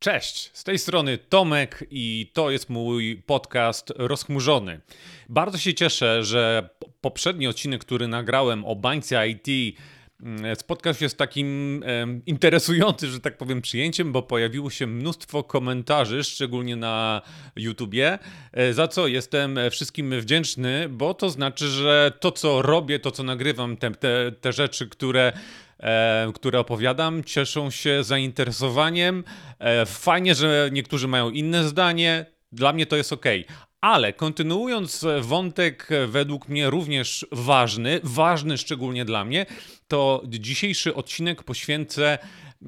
Cześć, z tej strony Tomek i to jest mój podcast Rozchmurzony. Bardzo się cieszę, że poprzedni odcinek, który nagrałem o bańce IT, spotkał się z takim interesującym, że tak powiem, przyjęciem, bo pojawiło się mnóstwo komentarzy, szczególnie na YouTubie, za co jestem wszystkim wdzięczny, bo to znaczy, że to co robię, to co nagrywam, te rzeczy, które opowiadam, cieszą się zainteresowaniem. Fajnie, że niektórzy mają inne zdanie. Dla mnie to jest okej. Ale kontynuując wątek według mnie również ważny szczególnie dla mnie, to dzisiejszy odcinek poświęcę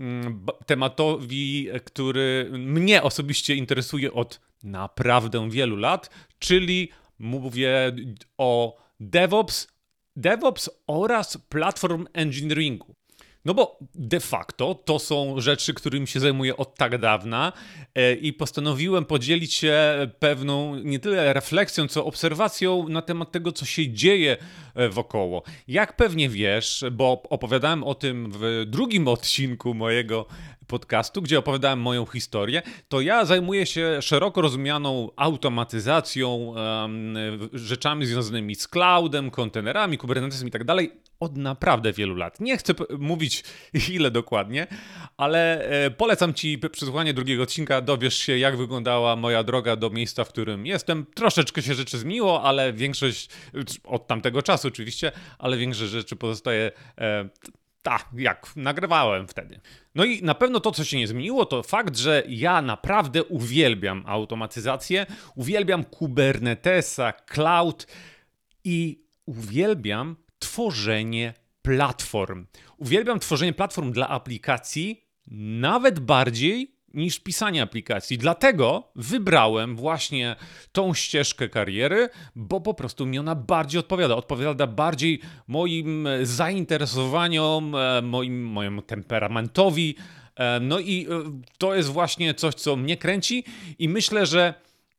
tematowi, który mnie osobiście interesuje od naprawdę wielu lat, czyli mówię o DevOps oraz Platform Engineeringu. No bo de facto to są rzeczy, którymi się zajmuję od tak dawna i postanowiłem podzielić się pewną nie tyle refleksją, co obserwacją na temat tego, co się dzieje wokoło. Jak pewnie wiesz, bo opowiadałem o tym w drugim odcinku mojego podcastu, gdzie opowiadałem moją historię, to ja zajmuję się szeroko rozumianą automatyzacją, rzeczami związanymi z cloudem, kontenerami, Kubernetesem i tak dalej od naprawdę wielu lat. Nie chcę mówić ile dokładnie, ale polecam Ci przesłuchanie drugiego odcinka, dowiesz się jak wyglądała moja droga do miejsca, w którym jestem. Troszeczkę się rzeczy zmieniło, ale większość, od tamtego czasu oczywiście, ale większość rzeczy pozostaje tak, jak nagrywałem wtedy. No i na pewno to, co się nie zmieniło, to fakt, że ja naprawdę uwielbiam automatyzację, uwielbiam Kubernetesa, cloud i uwielbiam tworzenie platform. Uwielbiam tworzenie platform dla aplikacji nawet bardziej niż pisanie aplikacji. Dlatego wybrałem właśnie tą ścieżkę kariery, bo po prostu mi ona bardziej odpowiada. Odpowiada bardziej moim zainteresowaniom, mojemu temperamentowi. No i to jest właśnie coś, co mnie kręci i myślę, że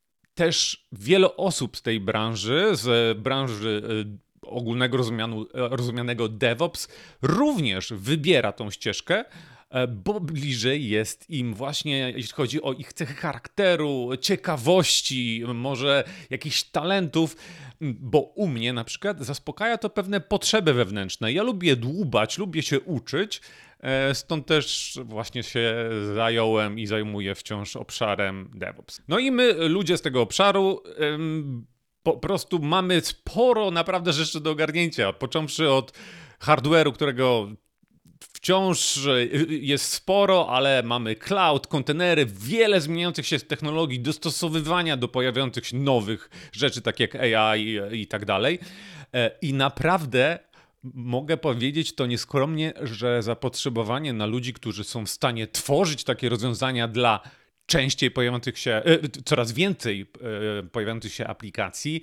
też wiele osób z tej branży, z branży ogólnego rozumianego DevOps, również wybiera tą ścieżkę, bo bliżej jest im właśnie, jeśli chodzi o ich cechy charakteru, ciekawości, może jakichś talentów, bo u mnie na przykład zaspokaja to pewne potrzeby wewnętrzne. Ja lubię dłubać, lubię się uczyć, stąd też właśnie się zająłem i zajmuję wciąż obszarem DevOps. No i my, ludzie z tego obszaru, po prostu mamy sporo naprawdę rzeczy do ogarnięcia, począwszy od hardware'u, którego wciąż jest sporo, ale mamy cloud, kontenery, wiele zmieniających się technologii, dostosowywania do pojawiających się nowych rzeczy, tak jak AI i tak dalej. I naprawdę mogę powiedzieć to nieskromnie, że zapotrzebowanie na ludzi, którzy są w stanie tworzyć takie rozwiązania dla częściej pojawiających się, coraz więcej pojawiających się aplikacji,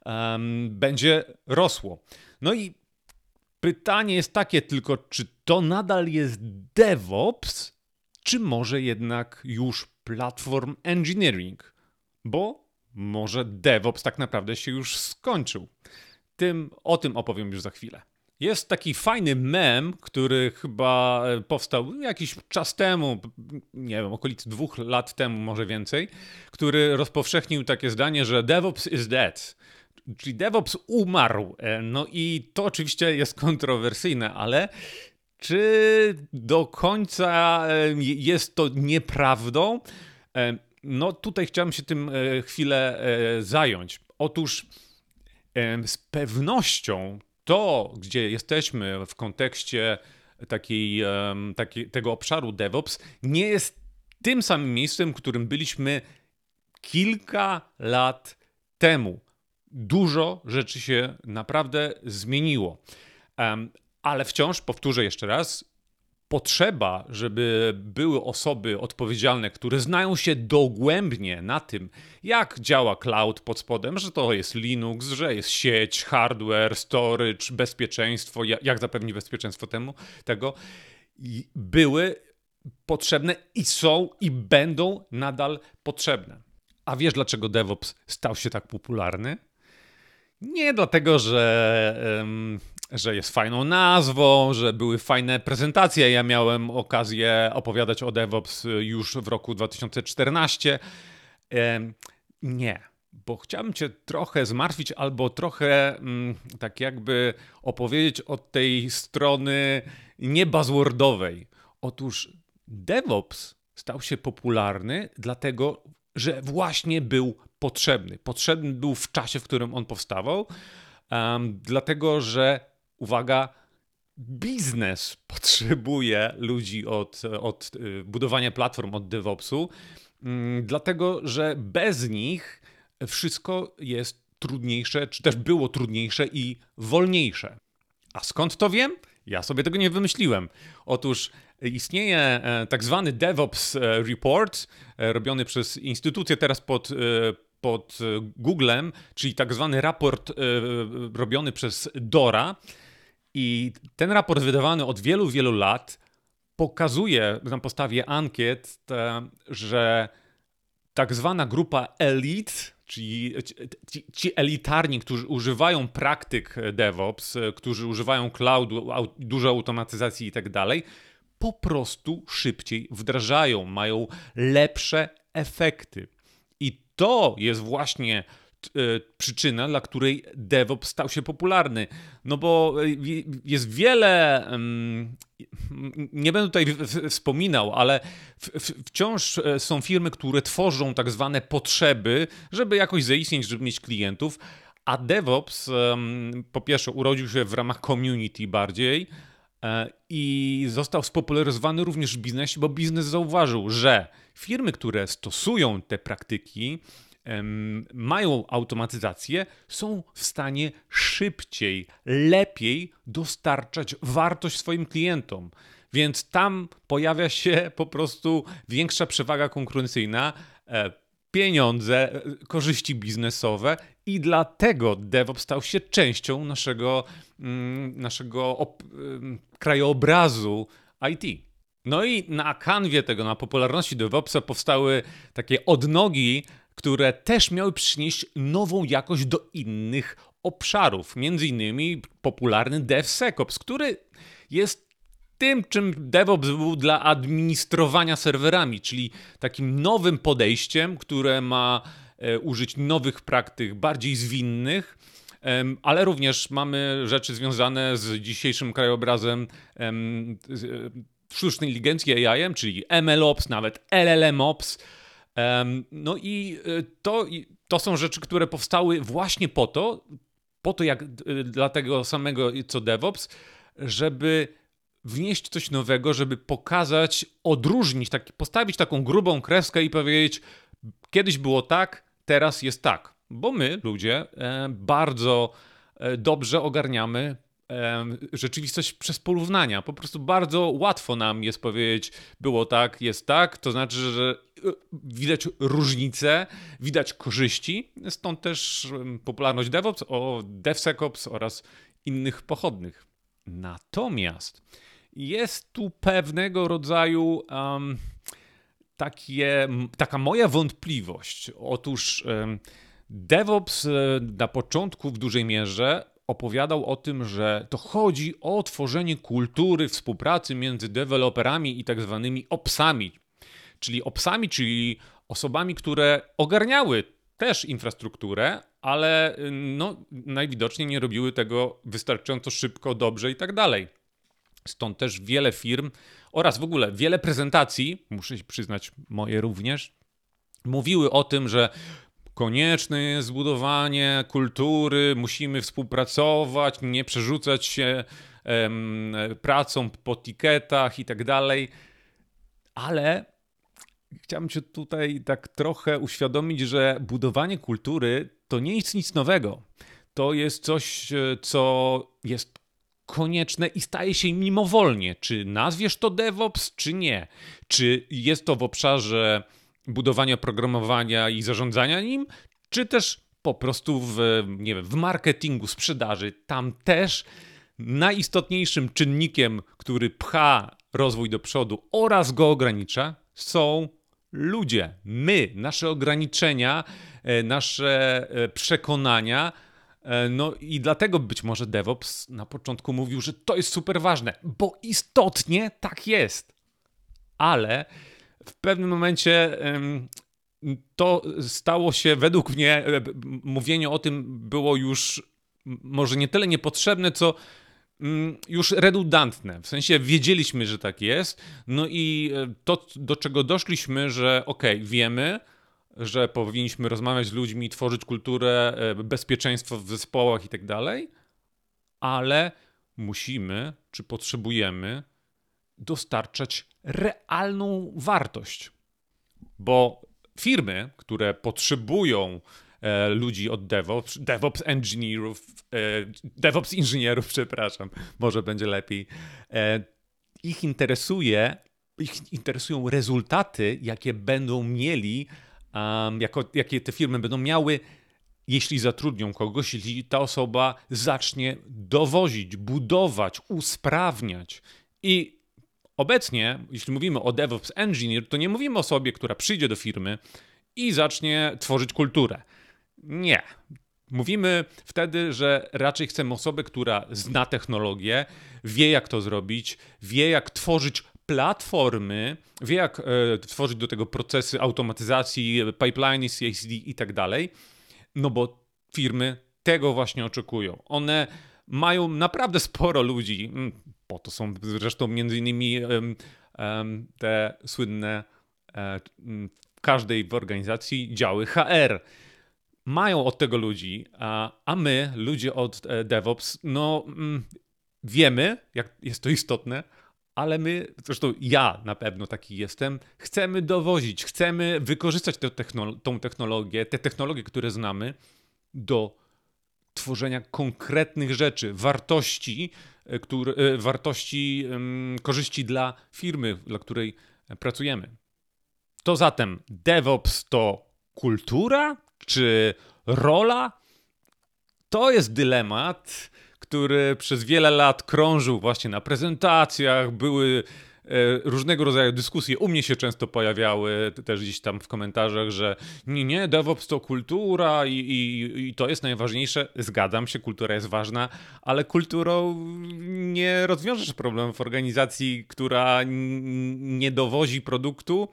będzie rosło. No i pytanie jest takie tylko, czy to nadal jest DevOps, czy może jednak już Platform Engineering? Bo może DevOps tak naprawdę się już skończył. O tym opowiem już za chwilę. Jest taki fajny mem, który chyba powstał jakiś czas temu, nie wiem, okolicy 2 lat temu, może więcej, który rozpowszechnił takie zdanie, że DevOps is dead. Czyli DevOps umarł. No i to oczywiście jest kontrowersyjne, ale czy do końca jest to nieprawdą? No tutaj chciałem się tym chwilę zająć. Otóż z pewnością to, gdzie jesteśmy w kontekście tego obszaru DevOps, nie jest tym samym miejscem, w którym byliśmy kilka lat temu. Dużo rzeczy się naprawdę zmieniło. Ale wciąż, powtórzę jeszcze raz, potrzeba, żeby były osoby odpowiedzialne, które znają się dogłębnie na tym, jak działa cloud pod spodem, że to jest Linux, że jest sieć, hardware, storage, bezpieczeństwo, jak zapewnić bezpieczeństwo tego, były potrzebne i są i będą nadal potrzebne. A wiesz, dlaczego DevOps stał się tak popularny? Nie dlatego, że że jest fajną nazwą, że były fajne prezentacje. Ja miałem okazję opowiadać o DevOps już w roku 2014. Nie, bo chciałbym cię trochę zmartwić albo trochę tak jakby opowiedzieć od tej strony niebuzzwordowej. Otóż DevOps stał się popularny dlatego, że właśnie był potrzebny. Potrzebny był w czasie, w którym on powstawał, dlatego że, uwaga, biznes potrzebuje ludzi od budowania platform, od DevOpsu, dlatego że bez nich wszystko jest trudniejsze, czy też było trudniejsze i wolniejsze. A skąd to wiem? Ja sobie tego nie wymyśliłem. Otóż istnieje tak zwany DevOps Report, robiony przez instytucję teraz pod Googlem, czyli tak zwany raport robiony przez DORA. I ten raport wydawany od wielu, wielu lat pokazuje na podstawie ankiet, że tak zwana grupa elite, czyli ci elitarni, którzy używają praktyk DevOps, którzy używają cloudu, dużo automatyzacji i tak dalej, po prostu szybciej wdrażają, mają lepsze efekty. I to jest właśnie przyczyna, dla której DevOps stał się popularny. No bo jest wiele, nie będę tutaj wspominał, ale wciąż są firmy, które tworzą tak zwane potrzeby, żeby jakoś zaistnieć, żeby mieć klientów, a DevOps po pierwsze urodził się w ramach community bardziej i został spopularyzowany również w biznesie, bo biznes zauważył, że firmy, które stosują te praktyki, mają automatyzację, są w stanie szybciej, lepiej dostarczać wartość swoim klientom. Więc tam pojawia się po prostu większa przewaga konkurencyjna, pieniądze, korzyści biznesowe i dlatego DevOps stał się częścią naszego krajobrazu IT. No i na kanwie tego, na popularności DevOpsa powstały takie odnogi, które też miały przynieść nową jakość do innych obszarów. Między innymi popularny DevSecOps, który jest tym, czym DevOps był dla administrowania serwerami, czyli takim nowym podejściem, które ma użyć nowych praktyk, bardziej zwinnych, ale również mamy rzeczy związane z dzisiejszym krajobrazem sztucznej inteligencji AI, czyli MLOps, nawet LLMOps. No i to są rzeczy, które powstały właśnie po to jak dla tego samego co DevOps, żeby wnieść coś nowego, żeby pokazać, odróżnić, postawić taką grubą kreskę i powiedzieć, kiedyś było tak, teraz jest tak. Bo my, ludzie, bardzo dobrze ogarniamy rzeczywistość przez porównania. Po prostu bardzo łatwo nam jest powiedzieć, było tak, jest tak, to znaczy, że widać różnice, widać korzyści, stąd też popularność DevOps, DevSecOps oraz innych pochodnych. Natomiast jest tu pewnego rodzaju taka moja wątpliwość. Otóż DevOps na początku w dużej mierze opowiadał o tym, że to chodzi o tworzenie kultury współpracy między deweloperami i tak zwanymi opsami. Czyli osobami, które ogarniały też infrastrukturę, ale najwidoczniej nie robiły tego wystarczająco szybko, dobrze i tak dalej. Stąd też wiele firm oraz w ogóle wiele prezentacji, muszę się przyznać, moje również, mówiły o tym, że konieczne jest zbudowanie kultury, musimy współpracować, nie przerzucać się pracą po tiketach i tak dalej. Ale chciałbym cię tutaj tak trochę uświadomić, że budowanie kultury to nie jest nic nowego. To jest coś, co jest konieczne i staje się mimowolnie. Czy nazwiesz to DevOps, czy nie? Czy jest to w obszarze budowania oprogramowania i zarządzania nim, czy też po prostu w marketingu, sprzedaży. Tam też najistotniejszym czynnikiem, który pcha rozwój do przodu oraz go ogranicza, są ludzie. My, nasze ograniczenia, nasze przekonania No i dlatego być może DevOps na początku mówił, że to jest super ważne, bo istotnie tak jest. Ale w pewnym momencie to stało się, według mnie, mówienie o tym było już może nie tyle niepotrzebne, co już redundantne. W sensie wiedzieliśmy, że tak jest. No i to, do czego doszliśmy, że wiemy, że powinniśmy rozmawiać z ludźmi, tworzyć kulturę, bezpieczeństwo w zespołach i tak dalej, ale musimy, czy potrzebujemy dostarczać realną wartość. Bo firmy, które potrzebują ludzi od DevOps inżynierów, przepraszam, może będzie lepiej, ich interesują rezultaty, jakie będą mieli, jakie te firmy będą miały, jeśli zatrudnią kogoś, jeśli ta osoba zacznie dowozić, budować, usprawniać. I obecnie, jeśli mówimy o DevOps Engineer, to nie mówimy o osobie, która przyjdzie do firmy i zacznie tworzyć kulturę. Nie. Mówimy wtedy, że raczej chcemy osobę, która zna technologię, wie jak to zrobić, wie jak tworzyć platformy, wie jak tworzyć do tego procesy automatyzacji, pipeliny, CI/CD i tak dalej. No bo firmy tego właśnie oczekują. One mają naprawdę sporo ludzi. Po to są zresztą między innymi te słynne w każdej w organizacji działy HR. Mają od tego ludzi, a my, ludzie od DevOps, no wiemy, jak jest to istotne, ale my, zresztą ja na pewno taki jestem, chcemy dowozić, chcemy wykorzystać tą technologię, te technologie, które znamy, do tworzenia konkretnych rzeczy, wartości, korzyści dla firmy, dla której pracujemy. To zatem DevOps to kultura czy rola? To jest dylemat, który przez wiele lat krążył właśnie na prezentacjach, były różnego rodzaju dyskusje. U mnie się często pojawiały też gdzieś tam w komentarzach, że nie, DevOps to kultura i to jest najważniejsze. Zgadzam się, kultura jest ważna, ale kulturą nie rozwiążesz problemów organizacji, która nie dowozi produktu,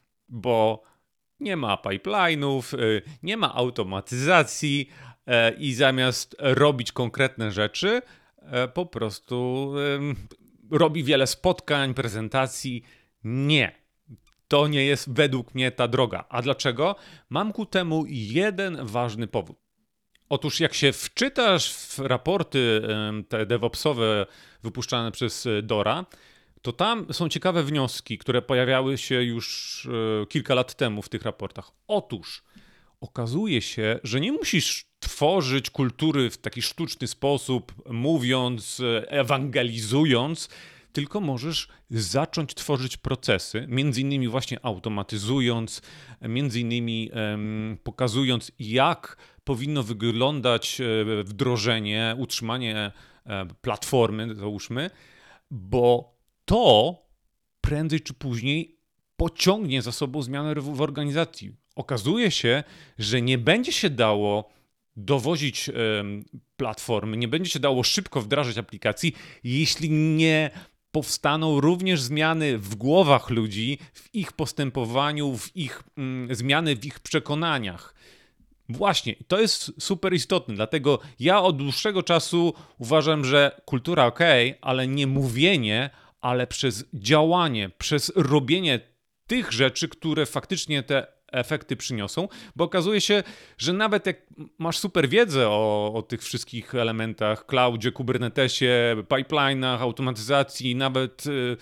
bo nie ma pipeline'ów, nie ma automatyzacji i zamiast robić konkretne rzeczy, po prostu robi wiele spotkań, prezentacji. Nie. To nie jest według mnie ta droga. A dlaczego? Mam ku temu jeden ważny powód. Otóż jak się wczytasz w raporty te DevOpsowe wypuszczane przez DORA, to tam są ciekawe wnioski, które pojawiały się już kilka lat temu w tych raportach. Otóż okazuje się, że nie musisz tworzyć kultury w taki sztuczny sposób, mówiąc, ewangelizując, tylko możesz zacząć tworzyć procesy, między innymi właśnie automatyzując, między innymi pokazując, jak powinno wyglądać wdrożenie, utrzymanie platformy, załóżmy, bo to prędzej czy później pociągnie za sobą zmianę w organizacji. Okazuje się, że nie będzie się dało dowozić platformy, nie będzie się dało szybko wdrażać aplikacji, jeśli nie powstaną również zmiany w głowach ludzi, w ich postępowaniu, zmiany w ich przekonaniach. Właśnie, to jest super istotne, dlatego ja od dłuższego czasu uważam, że kultura ale nie mówienie, ale przez działanie, przez robienie tych rzeczy, które faktycznie te efekty przyniosą, bo okazuje się, że nawet jak masz super wiedzę o tych wszystkich elementach, cloudzie, kubernetesie, pipeline'ach, automatyzacji, nawet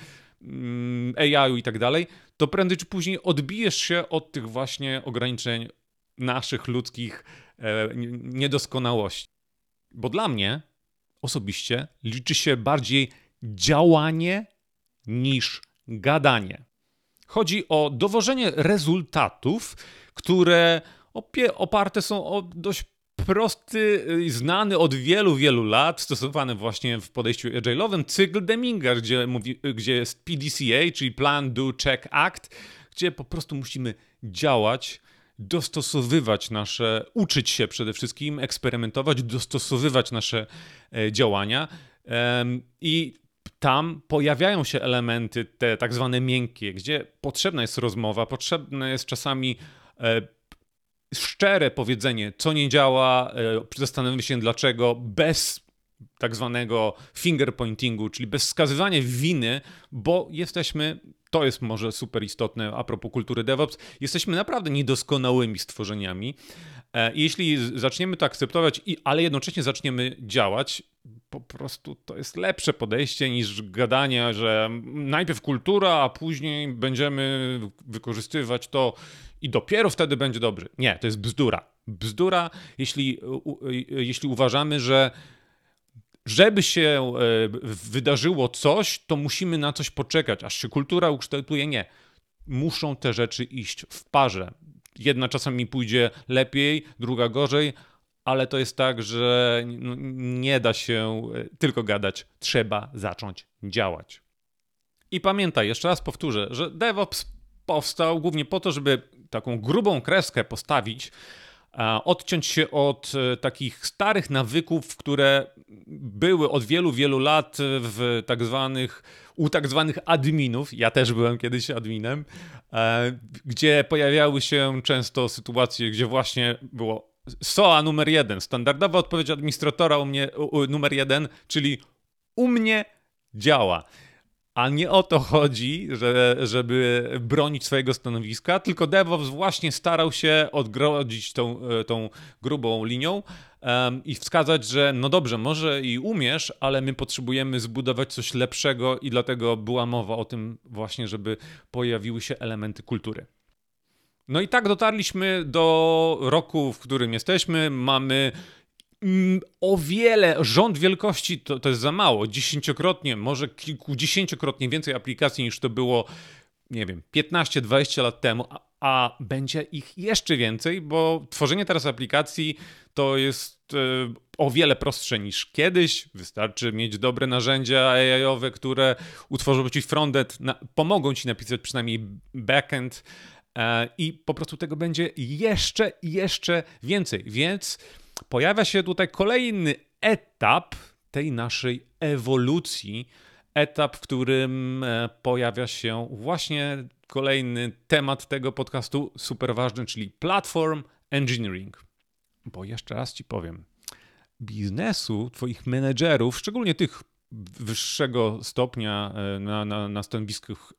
AI-u i tak dalej, to prędzej czy później odbijesz się od tych właśnie ograniczeń naszych ludzkich niedoskonałości. Bo dla mnie osobiście liczy się bardziej działanie niż gadanie. Chodzi o dowożenie rezultatów, które oparte są o dość prosty, znany od wielu, wielu lat, stosowany właśnie w podejściu agile'owym cykl Deminga, gdzie jest PDCA, czyli Plan, Do, Check, Act, gdzie po prostu musimy działać uczyć się przede wszystkim, eksperymentować, dostosowywać nasze działania i tam pojawiają się elementy te tak zwane miękkie, gdzie potrzebna jest rozmowa, potrzebne jest czasami szczere powiedzenie, co nie działa, zastanowienie się dlaczego, bez tak zwanego finger pointingu, czyli bez wskazywania winy, bo to jest może super istotne a propos kultury DevOps, jesteśmy naprawdę niedoskonałymi stworzeniami. Jeśli zaczniemy to akceptować, ale jednocześnie zaczniemy działać, po prostu to jest lepsze podejście niż gadanie, że najpierw kultura, a później będziemy wykorzystywać to i dopiero wtedy będzie dobrze. Nie, to jest bzdura. Bzdura, jeśli uważamy, że żeby się wydarzyło coś, to musimy na coś poczekać, aż się kultura ukształtuje. Nie. Muszą te rzeczy iść w parze. Jedna czasami pójdzie lepiej, druga gorzej, ale to jest tak, że nie da się tylko gadać. Trzeba zacząć działać. I pamiętaj, jeszcze raz powtórzę, że DevOps powstał głównie po to, żeby taką grubą kreskę postawić, odciąć się od takich starych nawyków, które były od wielu, wielu lat u tak zwanych adminów. Ja też byłem kiedyś adminem, gdzie pojawiały się często sytuacje, gdzie właśnie było SOA numer 1, standardowa odpowiedź administratora numer 1, czyli u mnie działa. A nie o to chodzi, żeby bronić swojego stanowiska, tylko DevOps właśnie starał się odgrodzić tą grubą linią i wskazać, że no dobrze, może i umiesz, ale my potrzebujemy zbudować coś lepszego i dlatego była mowa o tym właśnie, żeby pojawiły się elementy kultury. No i tak dotarliśmy do roku, w którym jesteśmy. Mamy rząd wielkości to jest za mało, 10-krotnie, może kilkudziesięciokrotnie więcej aplikacji niż to było, nie wiem, 15-20 lat temu, a będzie ich jeszcze więcej, bo tworzenie teraz aplikacji to jest o wiele prostsze niż kiedyś. Wystarczy mieć dobre narzędzia AI-owe, które utworzą ci frontend, pomogą ci napisać przynajmniej backend i po prostu tego będzie jeszcze więcej, więc pojawia się tutaj kolejny etap tej naszej ewolucji, etap, w którym pojawia się właśnie kolejny temat tego podcastu, super ważny, czyli Platform Engineering. Bo jeszcze raz ci powiem, biznesu, twoich menedżerów, szczególnie tych wyższego stopnia na stanowiskach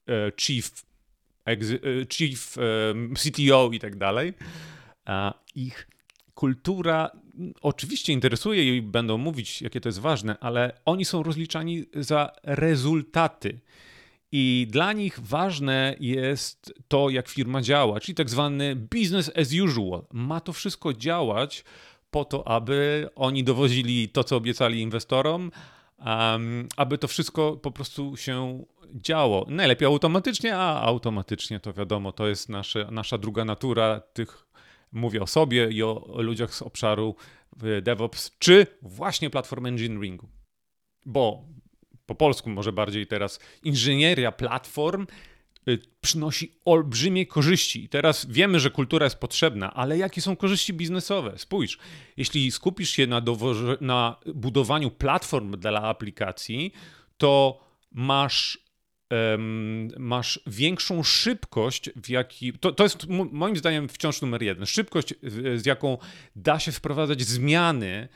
chief CTO i tak dalej, ich kultura oczywiście interesuje i będą mówić, jakie to jest ważne, ale oni są rozliczani za rezultaty. I dla nich ważne jest to, jak firma działa, czyli tak zwany business as usual. Ma to wszystko działać po to, aby oni dowozili to, co obiecali inwestorom, aby to wszystko po prostu się działo. Najlepiej automatycznie, a automatycznie to wiadomo, to jest nasza druga natura tych. Mówię o sobie i o ludziach z obszaru DevOps, czy właśnie Platform Engineeringu. Bo po polsku może bardziej teraz inżynieria platform przynosi olbrzymie korzyści. I teraz wiemy, że kultura jest potrzebna, ale jakie są korzyści biznesowe? Spójrz, jeśli skupisz się na budowaniu platform dla aplikacji, to masz większą szybkość, to jest moim zdaniem wciąż numer 1. Szybkość, z jaką da się wprowadzać zmiany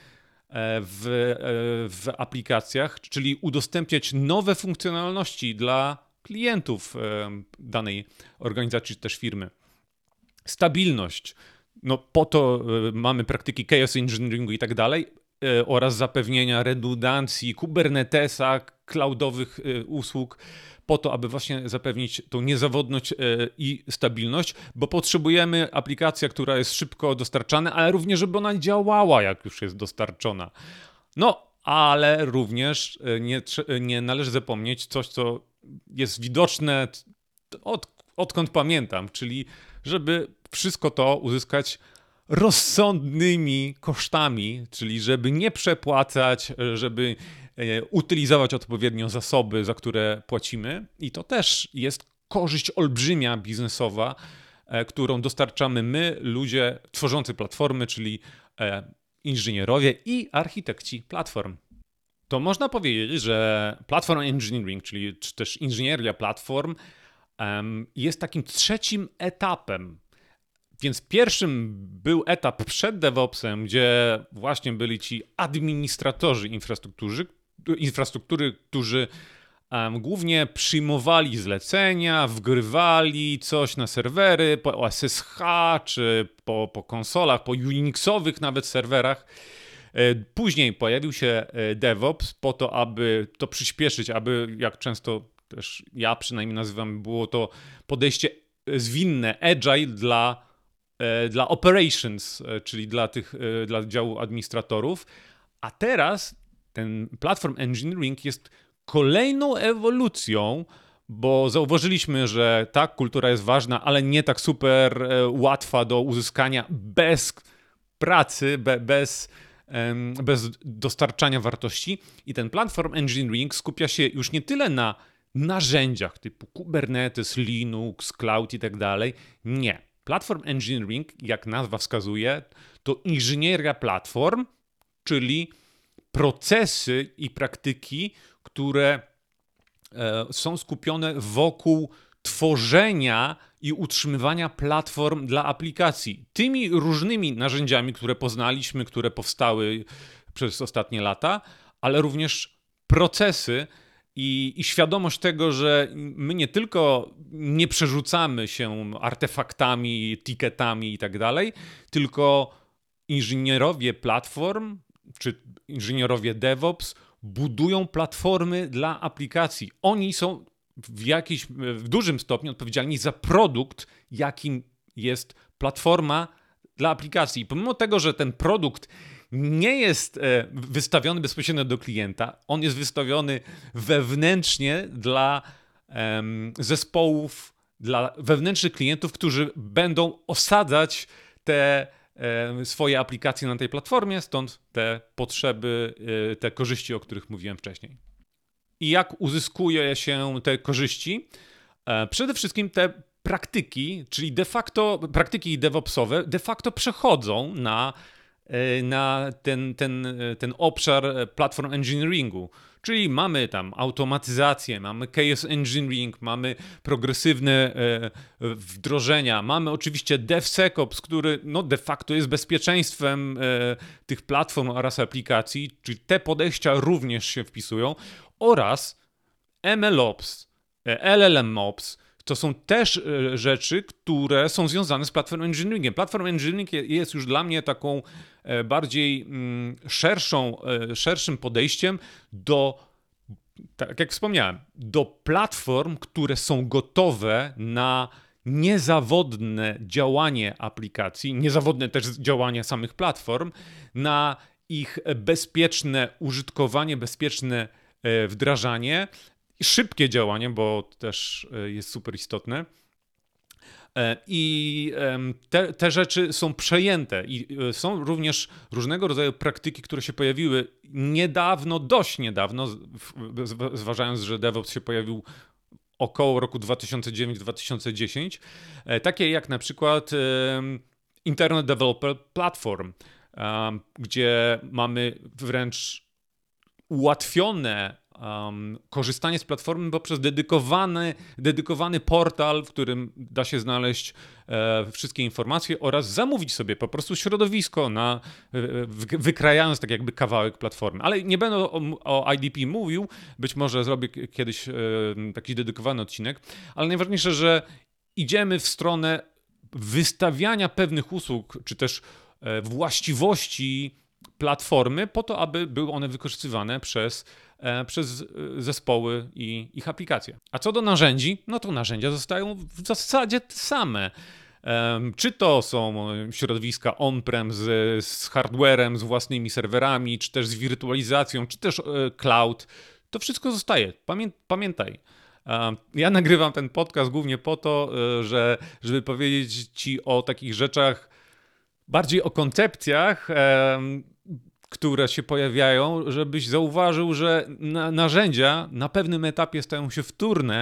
w aplikacjach, czyli udostępniać nowe funkcjonalności dla klientów danej organizacji czy też firmy. Stabilność. No po to mamy praktyki chaos engineeringu i tak dalej, oraz zapewnienia redundancji, Kubernetesa, cloudowych usług, po to, aby właśnie zapewnić tą niezawodność i stabilność, bo potrzebujemy aplikacji, która jest szybko dostarczana, ale również, żeby ona działała, jak już jest dostarczona. No, ale również nie należy zapomnieć coś, co jest widoczne odkąd pamiętam, czyli żeby wszystko to uzyskać rozsądnymi kosztami, czyli żeby nie przepłacać, żeby utylizować odpowiednio zasoby, za które płacimy. I to też jest korzyść olbrzymia biznesowa, którą dostarczamy my, ludzie tworzący platformy, czyli inżynierowie i architekci platform. To można powiedzieć, że platform engineering, czyli też inżynieria platform, jest takim trzecim etapem. Więc pierwszym był etap przed DevOpsem, gdzie właśnie byli ci administratorzy infrastruktury, którzy głównie przyjmowali zlecenia, wgrywali coś na serwery, po SSH czy po konsolach, po Unixowych nawet serwerach. Później pojawił się DevOps po to, aby to przyspieszyć, aby, jak często też ja przynajmniej nazywam, było to podejście zwinne, agile dla operations, czyli dla działu administratorów. A teraz ten platform engineering jest kolejną ewolucją, bo zauważyliśmy, że tak, kultura jest ważna, ale nie tak super łatwa do uzyskania bez pracy, bez dostarczania wartości. I ten platform engineering skupia się już nie tyle na narzędziach typu Kubernetes, Linux, Cloud i tak dalej. Nie. Platform engineering, jak nazwa wskazuje, to inżynieria platform, czyli procesy i praktyki, które są skupione wokół tworzenia i utrzymywania platform dla aplikacji. Tymi różnymi narzędziami, które poznaliśmy, które powstały przez ostatnie lata, ale również procesy i świadomość tego, że my nie tylko nie przerzucamy się artefaktami, ticketami i tak dalej, tylko inżynierowie platform czy inżynierowie DevOps budują platformy dla aplikacji. Oni są w dużym stopniu odpowiedzialni za produkt, jakim jest platforma dla aplikacji. Pomimo tego, że ten produkt nie jest wystawiony bezpośrednio do klienta, on jest wystawiony wewnętrznie dla zespołów, dla wewnętrznych klientów, którzy będą osadzać te swoje aplikacje na tej platformie, stąd te potrzeby, te korzyści, o których mówiłem wcześniej. I jak uzyskuje się te korzyści? Przede wszystkim te praktyki, czyli de facto praktyki DevOpsowe, de facto przechodzą na ten obszar platform engineeringu. Czyli mamy tam automatyzację, mamy chaos engineering, mamy progresywne wdrożenia, mamy oczywiście DevSecOps, który no de facto jest bezpieczeństwem tych platform oraz aplikacji, czyli te podejścia również się wpisują, oraz MLOps, LLMOps. To są też rzeczy, które są związane z platform engineeringiem. Platform engineering jest już dla mnie taką bardziej szerszym podejściem do, tak jak wspomniałem, do platform, które są gotowe na niezawodne działanie aplikacji, niezawodne też działanie samych platform, na ich bezpieczne użytkowanie, bezpieczne wdrażanie, szybkie działanie, bo też jest super istotne. I te rzeczy są przejęte i są również różnego rodzaju praktyki, które się pojawiły niedawno, dość niedawno, zważając, że DevOps się pojawił około roku 2009-2010, takie jak na przykład Internet Developer Platform, gdzie mamy wręcz ułatwione korzystanie z platformy poprzez dedykowany portal, w którym da się znaleźć wszystkie informacje oraz zamówić sobie po prostu środowisko, wykrajając tak jakby kawałek platformy. Ale nie będę o IDP mówił, być może zrobię kiedyś taki dedykowany odcinek, ale najważniejsze, że idziemy w stronę wystawiania pewnych usług, czy też właściwości platformy po to, aby były one wykorzystywane przez zespoły i ich aplikacje. A co do narzędzi, no to narzędzia zostają w zasadzie te same. Czy to są środowiska on-prem z hardwarem, z własnymi serwerami, czy też z wirtualizacją, czy też cloud, to wszystko zostaje. Pamiętaj. Ja nagrywam ten podcast głównie po to, żeby powiedzieć ci o takich rzeczach, bardziej o koncepcjach, które się pojawiają, żebyś zauważył, że narzędzia na pewnym etapie stają się wtórne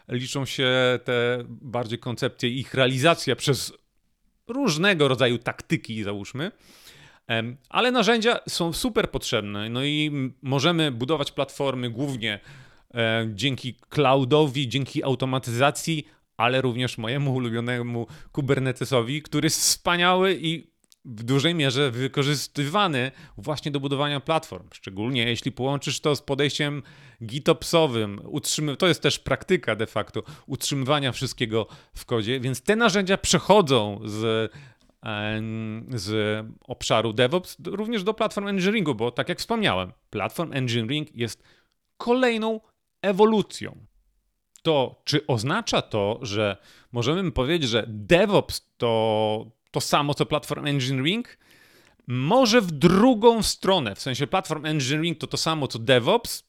liczą się te bardziej koncepcje i ich realizacja przez różnego rodzaju taktyki, załóżmy. Ale narzędzia są super potrzebne, no i możemy budować platformy głównie dzięki cloudowi, dzięki automatyzacji, ale również mojemu ulubionemu Kubernetesowi, który jest wspaniały i w dużej mierze wykorzystywany właśnie do budowania platform. Szczególnie jeśli połączysz to z podejściem GitOpsowym. To jest też praktyka de facto utrzymywania wszystkiego w kodzie, więc te narzędzia przechodzą z obszaru DevOps również do platform engineeringu, bo tak jak wspomniałem, platform engineering jest kolejną ewolucją. To czy oznacza to, że możemy powiedzieć, że DevOps to samo co platform engineering? Może w drugą stronę, w sensie platform engineering to samo co DevOps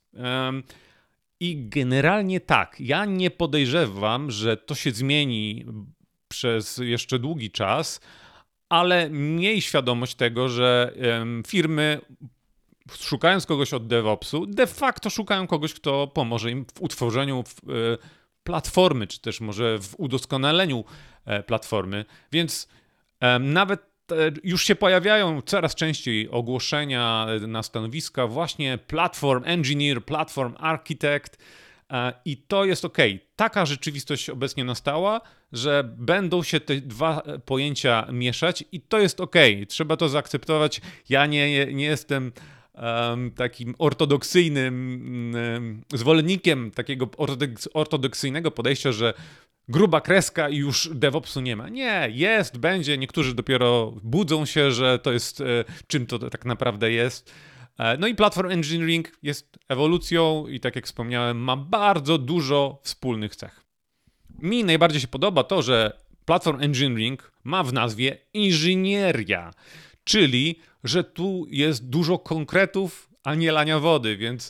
i generalnie tak. Ja nie podejrzewam, że to się zmieni przez jeszcze długi czas, ale miej świadomość tego, że firmy szukając kogoś od DevOpsu, de facto szukają kogoś, kto pomoże im w utworzeniu platformy, czy też może w udoskonaleniu platformy, więc nawet już się pojawiają coraz częściej ogłoszenia na stanowiska właśnie Platform Engineer, Platform Architect i to jest ok. Taka rzeczywistość obecnie nastała, że będą się te dwa pojęcia mieszać i to jest ok. Trzeba to zaakceptować. Ja nie jestem takim ortodoksyjnym zwolennikiem takiego ortodoksyjnego podejścia, że gruba kreska i już DevOpsu nie ma. Nie, będzie. Niektórzy dopiero budzą się, że to jest, czym to tak naprawdę jest. No i Platform Engineering jest ewolucją i tak jak wspomniałem, ma bardzo dużo wspólnych cech. Mi najbardziej się podoba to, że Platform Engineering ma w nazwie inżynieria, czyli że tu jest dużo konkretów, a nie lania wody, więc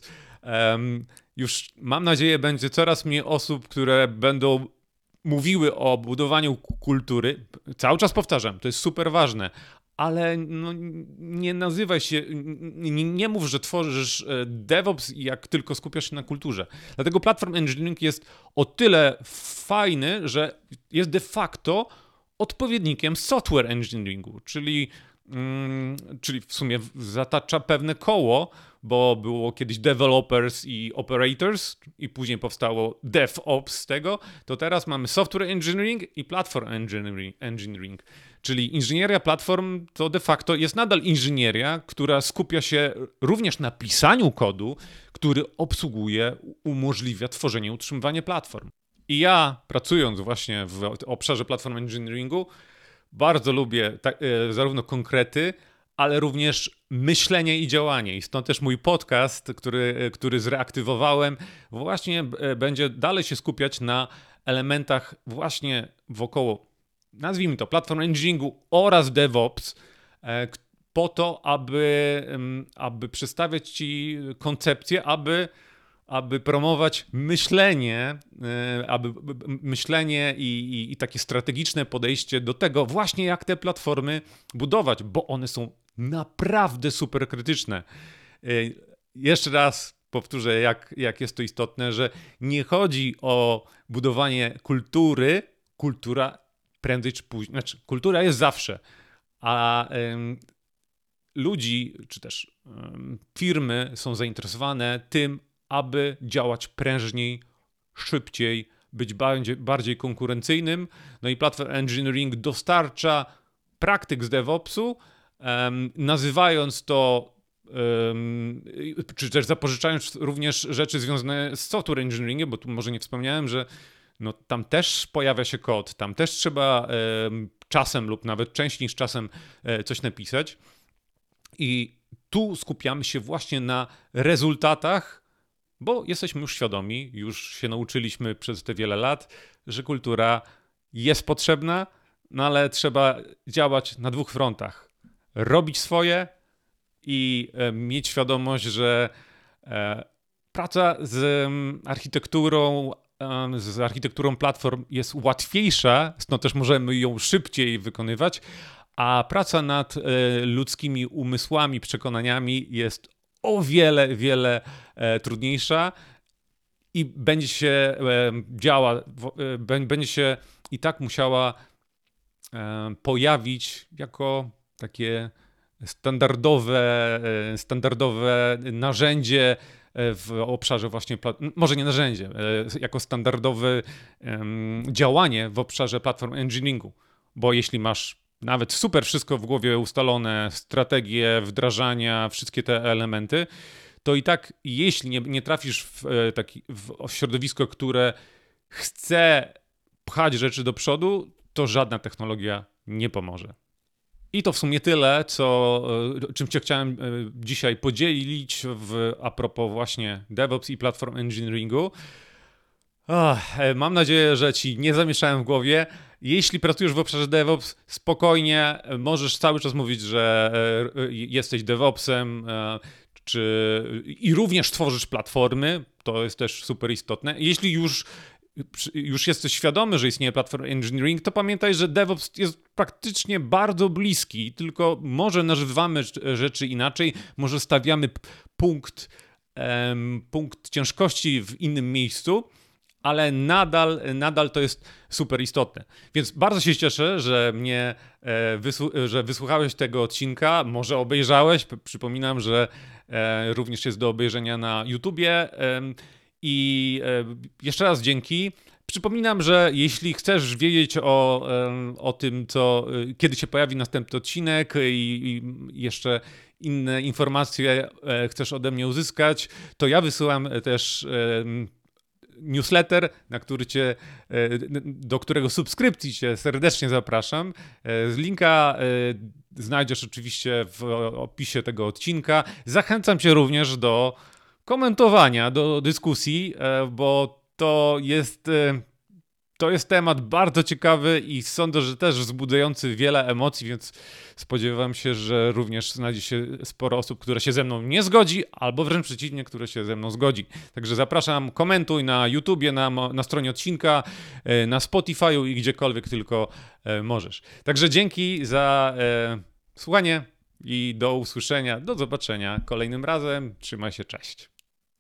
już mam nadzieję będzie coraz mniej osób, które będą mówiły o budowaniu kultury. Cały czas powtarzam, to jest super ważne, ale no, nie nazywaj się, nie mów, że tworzysz DevOps, jak tylko skupiasz się na kulturze. Dlatego Platform Engineering jest o tyle fajny, że jest de facto odpowiednikiem software engineeringu, czyli w sumie zatacza pewne koło, bo było kiedyś developers i operators i później powstało DevOps z tego, to teraz mamy software engineering i platform engineering. Czyli inżynieria platform to de facto jest nadal inżynieria, która skupia się również na pisaniu kodu, który umożliwia tworzenie i utrzymywanie platform. I ja, pracując właśnie w obszarze platform engineeringu, bardzo lubię zarówno konkrety, ale również myślenie i działanie. I stąd też mój podcast, który zreaktywowałem, właśnie będzie dalej się skupiać na elementach właśnie wokoło, nazwijmy to, platform engineeringu oraz DevOps, po to, aby przedstawiać ci koncepcje, aby promować myślenie, i takie strategiczne podejście do tego właśnie, jak te platformy budować, bo one są naprawdę super krytyczne. Jeszcze raz powtórzę, jak jest to istotne, że nie chodzi o budowanie kultury. Kultura prędzej czy później, znaczy kultura jest zawsze, a ludzi, czy też firmy są zainteresowane tym, aby działać prężniej, szybciej, być bardziej konkurencyjnym. No i Platform Engineering dostarcza praktyk z DevOpsu, nazywając to, czy też zapożyczając również rzeczy związane z software engineeringiem, bo tu może nie wspomniałem, że no, tam też pojawia się kod, tam też trzeba czasem lub nawet częściej niż czasem coś napisać. I tu skupiamy się właśnie na rezultatach, bo jesteśmy już świadomi, już się nauczyliśmy przez te wiele lat, że kultura jest potrzebna, no ale trzeba działać na dwóch frontach. Robić swoje i mieć świadomość, że praca z architekturą platform jest łatwiejsza, stąd też możemy ją szybciej wykonywać, a praca nad ludzkimi umysłami, przekonaniami jest o wiele, wiele trudniejsza i będzie się będzie się i tak musiała pojawić jako takie standardowe narzędzie w obszarze właśnie, może nie narzędzie, jako standardowe działanie w obszarze platform engineeringu. Bo jeśli masz nawet super wszystko w głowie ustalone, strategie wdrażania, wszystkie te elementy, to i tak jeśli nie trafisz w środowisko, które chce pchać rzeczy do przodu, to żadna technologia nie pomoże. I to w sumie tyle, czym cię chciałem dzisiaj podzielić a propos właśnie DevOps i Platform Engineeringu. Mam nadzieję, że ci nie zamieszałem w głowie. Jeśli pracujesz w obszarze DevOps, spokojnie, możesz cały czas mówić, że jesteś DevOpsem i również tworzysz platformy. To jest też super istotne. Jeśli już jesteś świadomy, że istnieje Platform Engineering, to pamiętaj, że DevOps jest praktycznie bardzo bliski, tylko może nazywamy rzeczy inaczej, może stawiamy punkt ciężkości w innym miejscu, ale nadal to jest super istotne. Więc bardzo się cieszę, że wysłuchałeś tego odcinka, może obejrzałeś. Przypominam, że również jest do obejrzenia na YouTubie. I jeszcze raz dzięki. Przypominam, że jeśli chcesz wiedzieć o tym, kiedy się pojawi następny odcinek i jeszcze inne informacje chcesz ode mnie uzyskać, to ja wysyłam też newsletter, do którego subskrypcji cię serdecznie zapraszam. Linka znajdziesz oczywiście w opisie tego odcinka. Zachęcam cię również do komentowania, do dyskusji, bo to jest temat bardzo ciekawy i sądzę, że też wzbudzający wiele emocji, więc spodziewam się, że również znajdzie się sporo osób, które się ze mną nie zgodzi, albo wręcz przeciwnie, które się ze mną zgodzi. Także zapraszam, komentuj na YouTubie, na stronie odcinka, na Spotify'u i gdziekolwiek tylko możesz. Także dzięki za słuchanie i do usłyszenia, do zobaczenia kolejnym razem. Trzymaj się, cześć.